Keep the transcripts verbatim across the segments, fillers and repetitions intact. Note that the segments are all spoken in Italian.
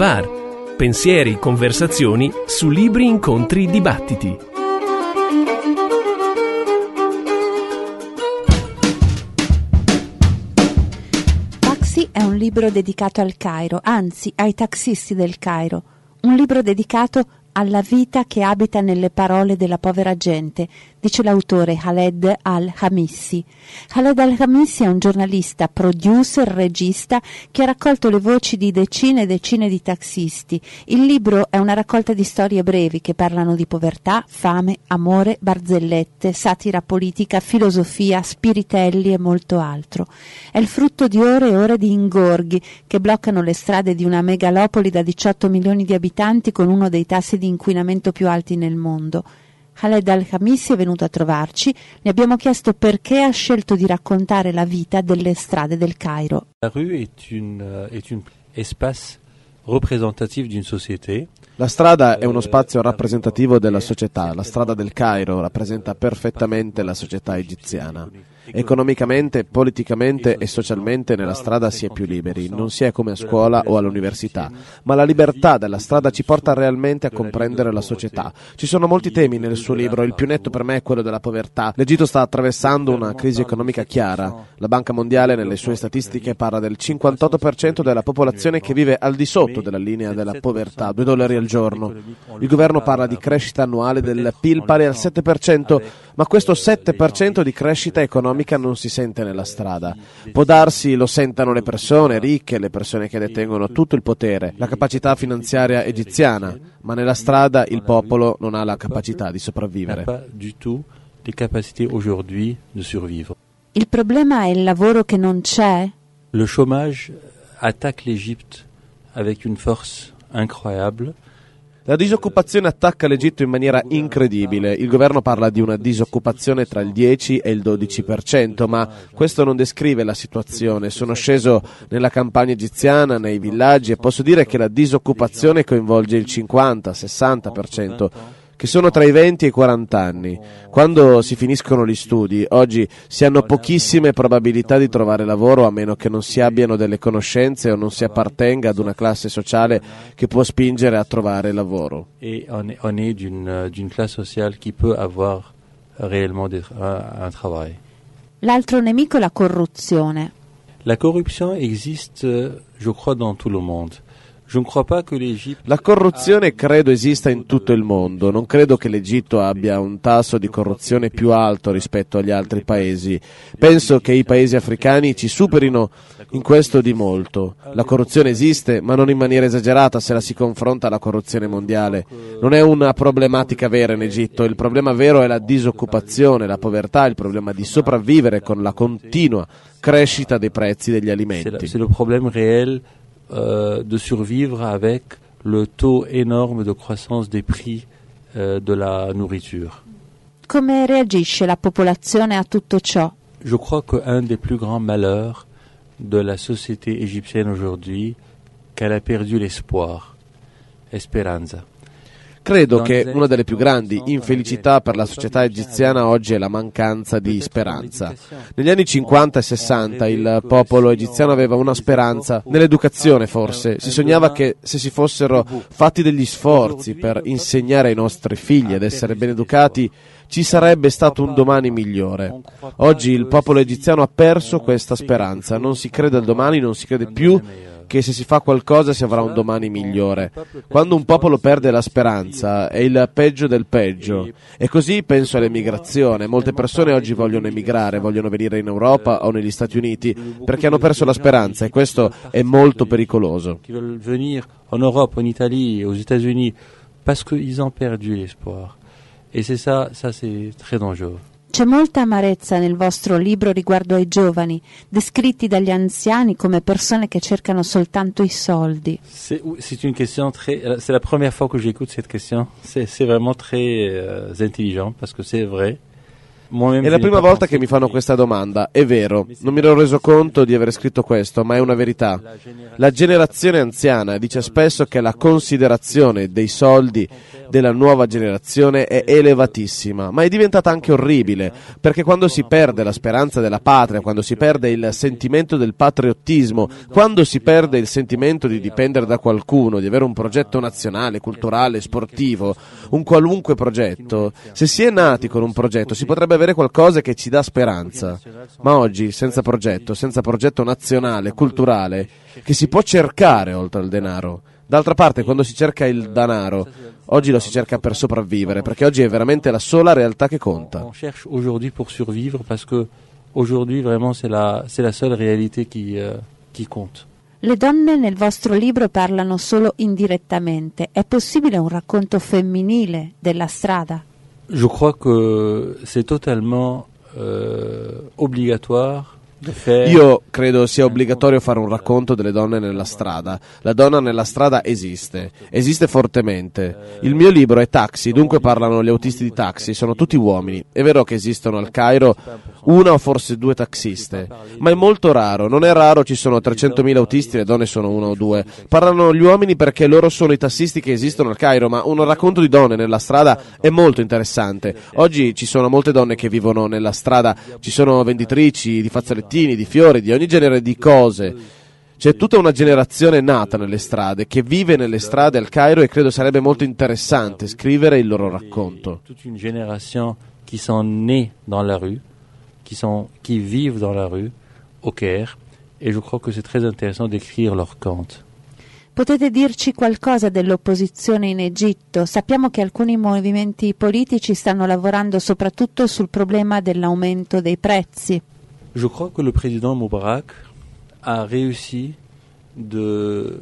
Boulevard. Pensieri, conversazioni su libri, incontri, dibattiti. Taxi è un libro dedicato al Cairo, anzi ai taxisti del Cairo. Un libro dedicato alla vita che abita nelle parole della povera gente, dice l'autore Khaled Al-Khamissi. Khaled Al-Khamissi è un giornalista, producer, regista che ha raccolto le voci di decine e decine di taxisti. Il libro è una raccolta di storie brevi che parlano di povertà, fame, amore, barzellette, satira politica, filosofia, spiritelli e molto altro. È il frutto di ore e ore di ingorghi che bloccano le strade di una megalopoli da diciotto milioni di abitanti con uno dei tassi di inquinamento più alti nel mondo. Khaled Al-Khamissi è venuto a trovarci, le abbiamo chiesto perché ha scelto di raccontare la vita delle strade del Cairo. La rue est une, est un espace représentatif d'une société. La strada è uno spazio rappresentativo della società. La strada del Cairo rappresenta perfettamente la società egiziana. Economicamente, politicamente e socialmente nella strada si è più liberi, non si è come a scuola o all'università, ma la libertà della strada ci porta realmente a comprendere la società. Ci sono molti temi nel suo libro, il più netto per me è quello della povertà. L'Egitto sta attraversando una crisi economica chiara. La Banca Mondiale nelle sue statistiche parla del cinquantotto per cento della popolazione che vive al di sotto della linea della povertà, due dollari al giorno. Il governo parla di crescita annuale del P I L pari al sette per cento, ma questo sette per cento di crescita economica non si sente nella strada. Può darsi lo sentano le persone ricche, le persone che detengono tutto il potere, la capacità finanziaria egiziana, ma nella strada il popolo non ha la capacità di sopravvivere. Il problema è il lavoro che non c'è? Le chômage attaque l'Égypte avec une force incroyable. La disoccupazione attacca l'Egitto in maniera incredibile. Il governo parla di una disoccupazione tra il dieci e il dodici per cento, ma questo non descrive la situazione. Sono sceso nella campagna egiziana, nei villaggi, e posso dire che la disoccupazione coinvolge il cinquanta sessanta per cento, che sono tra i venti e i quaranta anni. Quando si finiscono gli studi, oggi si hanno pochissime probabilità di trovare lavoro a meno che non si abbiano delle conoscenze o non si appartenga ad una classe sociale che può spingere a trovare lavoro. E on est, on est d'une, d'une classe sociale qui peut avoir réellement des, un, un travail. L'altro nemico è la corruzione. La corruption existe, je crois, dans tout le monde. La corruzione credo esista in tutto il mondo. Non credo che l'Egitto abbia un tasso di corruzione più alto rispetto agli altri paesi. Penso che i paesi africani ci superino in questo di molto. La corruzione esiste, ma non in maniera esagerata se la si confronta alla corruzione mondiale. Non è una problematica vera in Egitto. Il problema vero è la disoccupazione, la povertà, il problema di sopravvivere con la continua crescita dei prezzi degli alimenti. C'est le problème réel Euh, de survivre avec le taux énorme de croissance des prix euh, de la nourriture. Come reagisce la popolazione a tutto ciò? Je crois qu'un des plus grands malheurs de la société égyptienne aujourd'hui, qu'elle a perdu l'espoir, Esperanza. Credo che una delle più grandi infelicità per la società egiziana oggi è la mancanza di speranza. Negli anni cinquanta e sessanta il popolo egiziano aveva una speranza nell'educazione, forse. Si sognava che se si fossero fatti degli sforzi per insegnare ai nostri figli ad essere ben educati, ci sarebbe stato un domani migliore. Oggi il popolo egiziano ha perso questa speranza. Non si crede al domani, non si crede più che se si fa qualcosa si avrà un domani migliore. Quando un popolo perde la speranza è il peggio del peggio. E così penso all'emigrazione. Molte persone oggi vogliono emigrare, vogliono venire in Europa o negli Stati Uniti perché hanno perso la speranza, e questo è molto pericoloso. Qui veulent venir en Europe, en Italie, aux États-Unis parce qu'ils ont perdu l'espoir. Et c'est ça, ça c'est très dangereux. C'è molta amarezza nel vostro libro riguardo ai giovani, descritti dagli anziani come persone che cercano soltanto i soldi. C'est, c'est une question très, c'est la première fois que j'écoute cette question. C'est, c'est vraiment très euh, intelligent parce que c'est vrai. È la prima volta che mi fanno questa domanda. È vero, non mi ero reso conto di aver scritto questo, ma è una verità. La generazione anziana dice spesso che la considerazione dei soldi della nuova generazione è elevatissima, ma è diventata anche orribile, perché quando si perde la speranza della patria, quando si perde il sentimento del patriottismo, quando si perde il sentimento di dipendere da qualcuno, di avere un progetto nazionale, culturale, sportivo, un qualunque progetto, se si è nati con un progetto si potrebbe avere qualcosa che ci dà speranza, ma oggi senza progetto, senza progetto nazionale, culturale, che si può cercare oltre al denaro. D'altra parte, quando si cerca il denaro, oggi lo si cerca per sopravvivere, perché oggi è veramente la sola realtà che conta. On cherche aujourd'hui pour survivre parce que aujourd'hui vraiment c'est la c'est la seule réalité qui euh, qui compte. Le donne nel vostro libro parlano solo indirettamente. È possibile un racconto femminile della strada? Je crois que c'est totalement euh, obligatoire. Io credo sia obbligatorio fare un racconto delle donne nella strada. La donna nella strada esiste, esiste fortemente. Il mio libro è Taxi, dunque parlano gli autisti di taxi, sono tutti uomini. È vero che esistono al Cairo una o forse due taxiste, ma è molto raro. Non è raro, ci sono trecentomila autisti, le donne sono una o due. Parlano gli uomini perché loro sono i tassisti che esistono al Cairo, ma un racconto di donne nella strada è molto interessante. Oggi ci sono molte donne che vivono nella strada, ci sono venditrici di fazzolettini, di fiori, di ogni genere di cose. C'è tutta una generazione nata nelle strade, che vive nelle strade al Cairo, e credo sarebbe molto interessante scrivere il loro racconto. Toute une génération qui sont nés dans la rue, qui sont qui vivent dans la rue au Caire, et je crois que c'est très intéressant d'écrire leur conte. Potete dirci qualcosa dell'opposizione in Egitto? Sappiamo che alcuni movimenti politici stanno lavorando soprattutto sul problema dell'aumento dei prezzi. Je crois que le président Moubarak a réussi de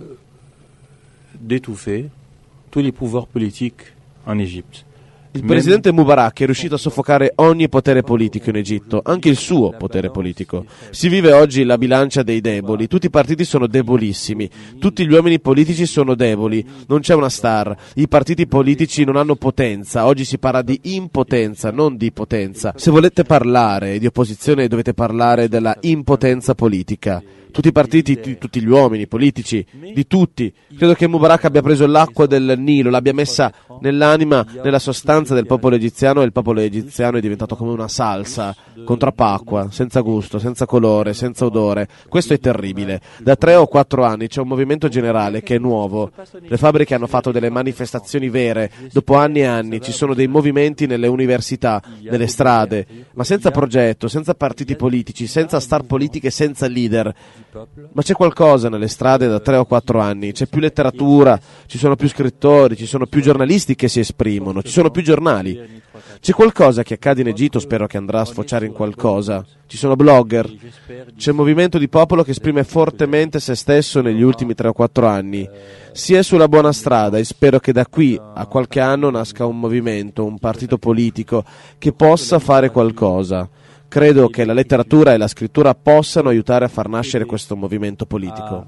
d'étouffer tous les pouvoirs politiques en Égypte. Il presidente Mubarak è riuscito a soffocare ogni potere politico in Egitto, anche il suo potere politico. Si vive oggi la bilancia dei deboli, tutti i partiti sono debolissimi, tutti gli uomini politici sono deboli, non c'è una star, i partiti politici non hanno potenza, oggi si parla di impotenza, non di potenza. Se volete parlare di opposizione dovete parlare della impotenza politica. Tutti i partiti, t- tutti gli uomini politici, di tutti. Credo che Mubarak abbia preso l'acqua del Nilo, l'abbia messa nell'anima, nella sostanza del popolo egiziano, e il popolo egiziano è diventato come una salsa, con troppa acqua, senza gusto, senza colore, senza odore. Questo è terribile. Da tre o quattro anni c'è un movimento generale che è nuovo. Le fabbriche hanno fatto delle manifestazioni vere, dopo anni e anni ci sono dei movimenti nelle università, nelle strade, ma senza progetto, senza partiti politici, senza star politiche, senza leader. Ma c'è qualcosa nelle strade da tre o quattro anni, c'è più letteratura, ci sono più scrittori, ci sono più giornalisti che si esprimono, ci sono più giornali. C'è qualcosa che accade in Egitto, spero che andrà a sfociare in qualcosa. Ci sono blogger, c'è un movimento di popolo che esprime fortemente se stesso negli ultimi tre o quattro anni. Si è sulla buona strada e spero che da qui a qualche anno nasca un movimento, un partito politico che possa fare qualcosa. Credo che la letteratura e la scrittura possano aiutare a far nascere questo movimento politico.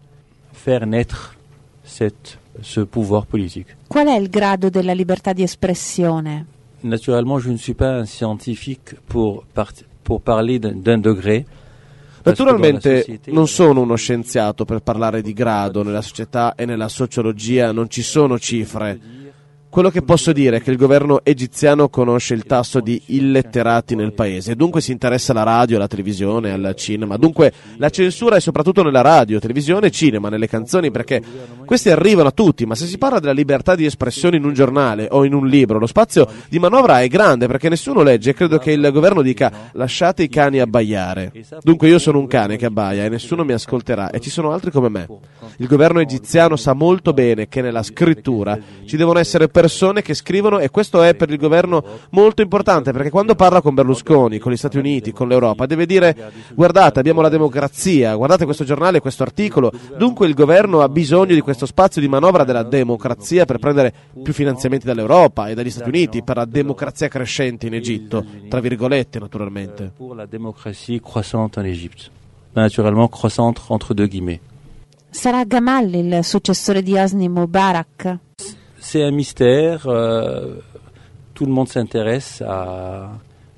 Faire naître cette, ce pouvoir politique. Qual è il grado della libertà di espressione? Naturellement, je ne suis pas un scientifique pour, part- pour parler d'un, d'un degré. Naturalmente non sono uno scienziato per parlare di grado. Nella società e nella sociologia non ci sono cifre. Quello che posso dire è che il governo egiziano conosce il tasso di illetterati nel paese, dunque si interessa alla radio, alla televisione, al cinema. Dunque la censura è soprattutto nella radio, televisione e cinema, nelle canzoni, perché questi arrivano a tutti. Ma se si parla della libertà di espressione in un giornale o in un libro, lo spazio di manovra è grande, perché nessuno legge, e credo che il governo dica lasciate i cani abbaiare. Dunque io sono un cane che abbaia e nessuno mi ascolterà, e ci sono altri come me. Il governo egiziano sa molto bene che nella scrittura ci devono essere persone che scrivono, e questo è per il governo molto importante, perché quando parla con Berlusconi, con gli Stati Uniti, con l'Europa, deve dire guardate, abbiamo la democrazia, guardate questo giornale, questo articolo. Dunque il governo ha bisogno di questo spazio di manovra della democrazia per prendere più finanziamenti dall'Europa e dagli Stati Uniti per la democrazia crescente in Egitto, tra virgolette naturalmente. Pour la démocratie croissante en Égypte. Naturellement croissante entre deux guillemets. Sarà Gamal il successore di Hosni Mubarak? C'est un mystère, euh, tout le monde s'intéresse à,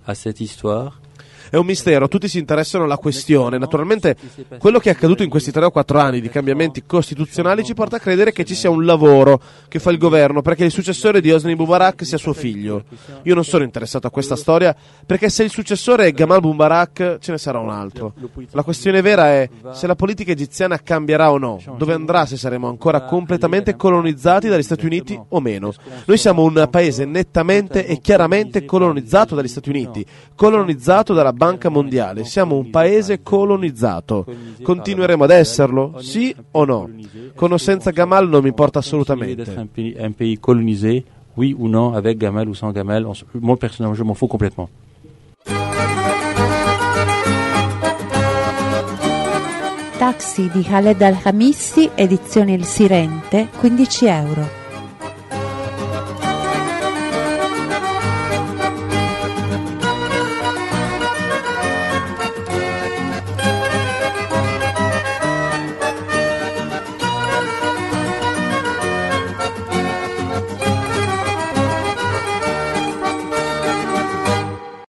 à cette histoire. È un mistero, tutti si interessano alla questione. Naturalmente quello che è accaduto in questi tre o quattro anni di cambiamenti costituzionali ci porta a credere che ci sia un lavoro che fa il governo perché il successore di Hosni Mubarak sia suo figlio. Io non sono interessato a questa storia perché se il successore è Gamal Mubarak ce ne sarà un altro. La questione vera è se la politica egiziana cambierà o no, dove andrà, se saremo ancora completamente colonizzati dagli Stati Uniti o meno. Noi siamo un paese nettamente e chiaramente colonizzato dagli Stati Uniti, colonizzato dalla Banca Mondiale, siamo un paese colonizzato. Continueremo ad esserlo? Sì o no? Con o senza Gamal non mi importa assolutamente. Un pays, un pays colonisé, oui ou non, avec Gamal ou sans Gamal, on, moi personnellement je m'en fous complètement. Taxi di Khaled Al-Khamissi, edizione Il Sirente, quindici euro.